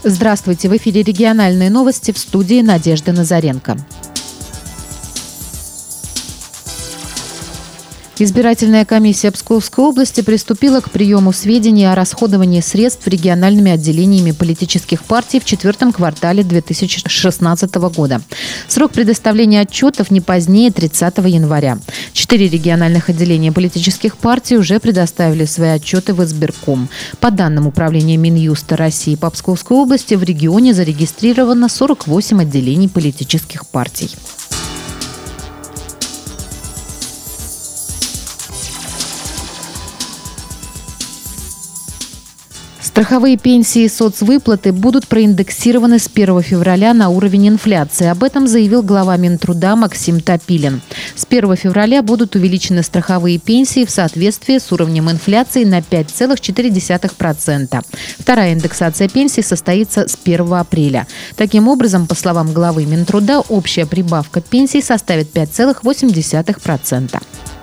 Здравствуйте, в эфире региональные новости, в студии Надежда Назаренко. Избирательная комиссия Псковской области приступила к приему сведений о расходовании средств региональными отделениями политических партий в четвертом квартале 2016 года. Срок предоставления отчетов не позднее 30 января. 4 региональных отделения политических партий уже предоставили свои отчеты в избирком. По данным Управления Минюста России по Псковской области, в регионе зарегистрировано 48 отделений политических партий. Страховые пенсии и соцвыплаты будут проиндексированы с 1 февраля на уровень инфляции. Об этом заявил глава Минтруда Максим Топилин. С 1 февраля будут увеличены страховые пенсии в соответствии с уровнем инфляции на 5,4%. Вторая индексация пенсий состоится с 1 апреля. Таким образом, по словам главы Минтруда, общая прибавка пенсий составит 5,8%.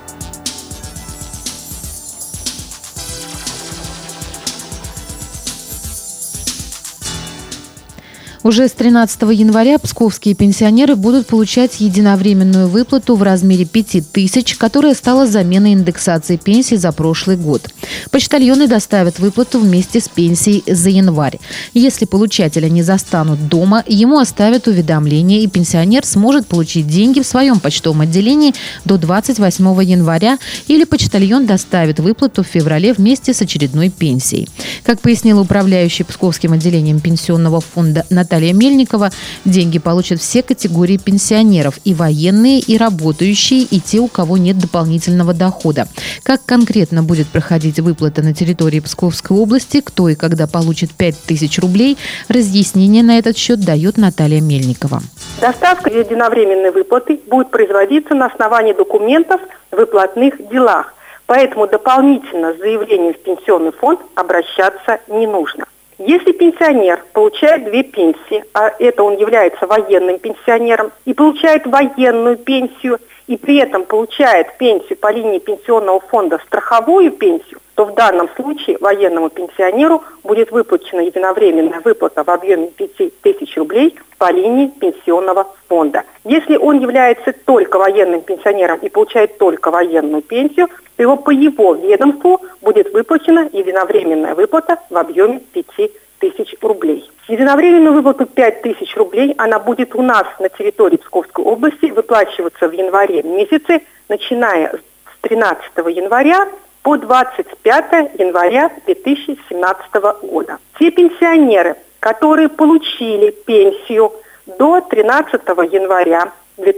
Уже с 13 января псковские пенсионеры будут получать единовременную выплату в размере 5000, которая стала заменой индексации пенсий за прошлый год. Почтальоны доставят выплату вместе с пенсией за январь. Если получателя не застанут дома, ему оставят уведомление, и пенсионер сможет получить деньги в своем почтовом отделении до 28 января, или почтальон доставит выплату в феврале вместе с очередной пенсией. Как пояснила управляющая Псковским отделением пенсионного фонда Наталья Мельникова, деньги получат все категории пенсионеров: и военные, и работающие, и те, у кого нет дополнительного дохода. Как конкретно будет проходить выплата на территории Псковской области, кто и когда получит 5000 рублей, разъяснение на этот счет дает Наталья Мельникова. Доставка единовременной выплаты будет производиться на основании документов в выплатных делах, поэтому дополнительно с заявлением в пенсионный фонд обращаться не нужно. Если пенсионер получает 2 пенсии, а это он является военным пенсионером, и получает военную пенсию, и при этом получает пенсию по линии пенсионного фонда страховую пенсию, то в данном случае военному пенсионеру будет выплачена единовременная выплата в объеме 5000 рублей по линии пенсионного фонда. Если он является только военным пенсионером и получает только военную пенсию, то по его ведомству будет выплачена единовременная выплата в объеме 5000 рублей. Единовременную выплату 5000 рублей, она будет у нас на территории Псковской области выплачиваться в январе месяце, начиная с 13 января по 25 января 2017 года. Те пенсионеры, которые получили пенсию до 13 января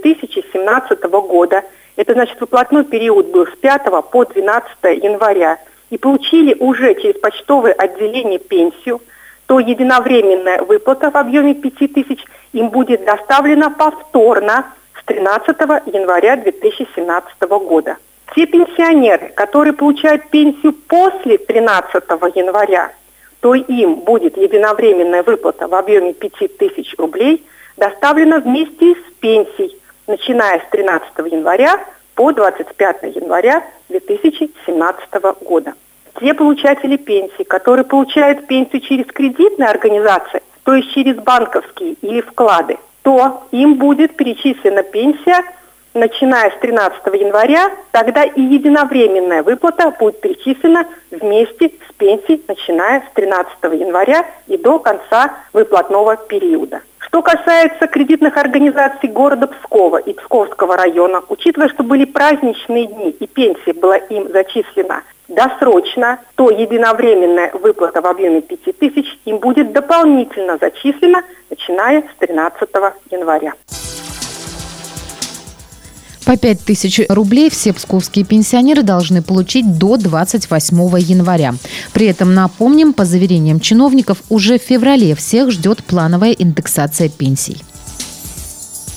2017 года, это значит выплатной период был с 5 по 12 января, и получили уже через почтовое отделение пенсию, то единовременная выплата в объеме 5000 им будет доставлена повторно с 13 января 2017 года. Те пенсионеры, которые получают пенсию после 13 января, то им будет единовременная выплата в объеме 5000 рублей доставлена вместе с пенсией, начиная с 13 января по 25 января 2017 года. Те получатели пенсий, которые получают пенсию через кредитные организации, то есть через банковские или вклады, то им будет перечислена пенсия, начиная с 13 января, тогда и единовременная выплата будет перечислена вместе с пенсией, начиная с 13 января и до конца выплатного периода. Что касается кредитных организаций города Пскова и Псковского района, учитывая, что были праздничные дни и пенсия была им зачислена досрочно, то единовременная выплата в объеме 5000 им будет дополнительно зачислена, начиная с 13 января. По 5000 рублей все псковские пенсионеры должны получить до 28 января. При этом, напомним, по заверениям чиновников, уже в феврале всех ждет плановая индексация пенсий.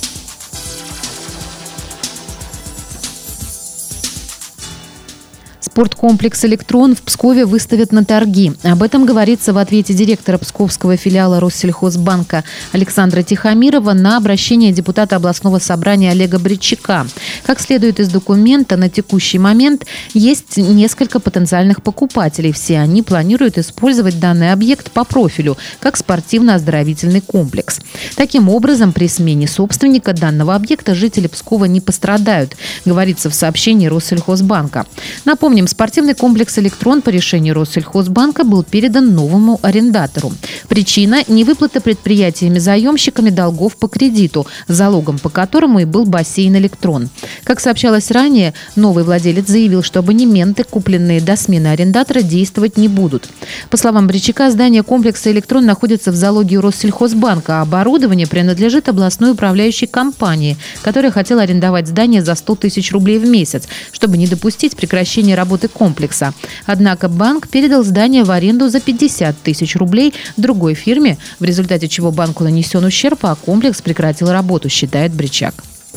С Спорткомплекс «Электрон» в Пскове выставят на торги. Об этом говорится в ответе директора псковского филиала Россельхозбанка Александра Тихомирова на обращение депутата областного собрания Олега Бричака. Как следует из документа, на текущий момент есть несколько потенциальных покупателей. Все они планируют использовать данный объект по профилю, как спортивно-оздоровительный комплекс. Таким образом, при смене собственника данного объекта жители Пскова не пострадают, говорится в сообщении Россельхозбанка. Напомним, спортивный комплекс «Электрон» по решению Россельхозбанка был передан новому арендатору. Причина – невыплата предприятиями-заемщиками долгов по кредиту, залогом по которому и был бассейн «Электрон». Как сообщалось ранее, новый владелец заявил, что абонементы, купленные до смены арендатора, действовать не будут. По словам Бричака, здание комплекса «Электрон» находится в залоге у Россельхозбанка, а оборудование принадлежит областной управляющей компании, которая хотела арендовать здание за 100 тысяч рублей в месяц, чтобы не допустить прекращения работы комплекса. Однако банк передал здание в аренду за 50 тысяч рублей другой фирме, в результате чего банку нанесен ущерб, а комплекс прекратил работу, считает Бричак.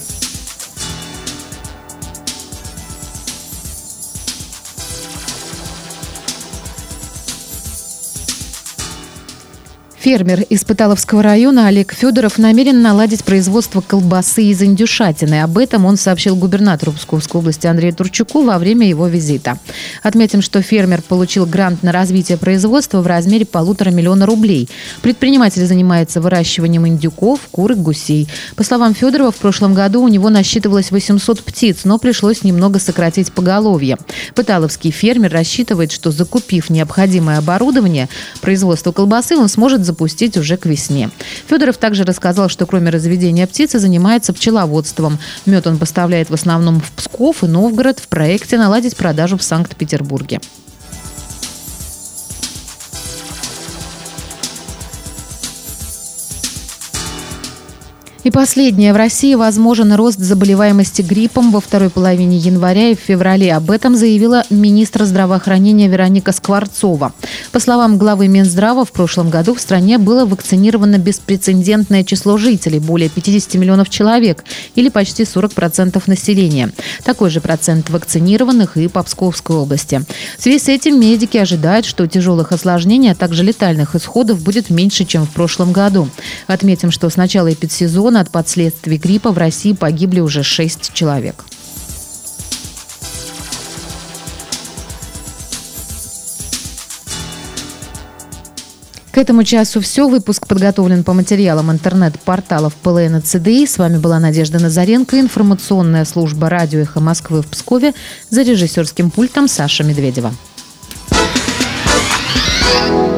Фермер из Пыталовского района Олег Федоров намерен наладить производство колбасы из индюшатины. Об этом он сообщил губернатору Псковской области Андрею Турчаку во время его визита. Отметим, что фермер получил грант на развитие производства в размере 1,5 миллиона рублей. Предприниматель занимается выращиванием индюков, кур и гусей. По словам Федорова, в прошлом году у него насчитывалось 800 птиц, но пришлось немного сократить поголовье. Пыталовский фермер рассчитывает, что, закупив необходимое оборудование, производство колбасы он сможет запустить уже к весне. Федоров также рассказал, что кроме разведения птицы занимается пчеловодством. Мед он поставляет в основном в Псков и Новгород, в проекте наладить продажу в Санкт-Петербурге. И последнее. В России возможен рост заболеваемости гриппом во второй половине января и в феврале. Об этом заявила министр здравоохранения Вероника Скворцова. По словам главы Минздрава, в прошлом году в стране было вакцинировано беспрецедентное число жителей – более 50 миллионов человек, или почти 40% населения. Такой же процент вакцинированных и по Псковской области. В связи с этим медики ожидают, что тяжелых осложнений, а также летальных исходов будет меньше, чем в прошлом году. Отметим, что с начала эпидсезона от последствий гриппа в России погибли уже 6 человек. К этому часу все. Выпуск подготовлен по материалам интернет-порталов ПЛН и ЦДИ. С вами была Надежда Назаренко. Информационная служба «Радио Эхо Москвы» в Пскове. За режиссерским пультом Саша Медведева.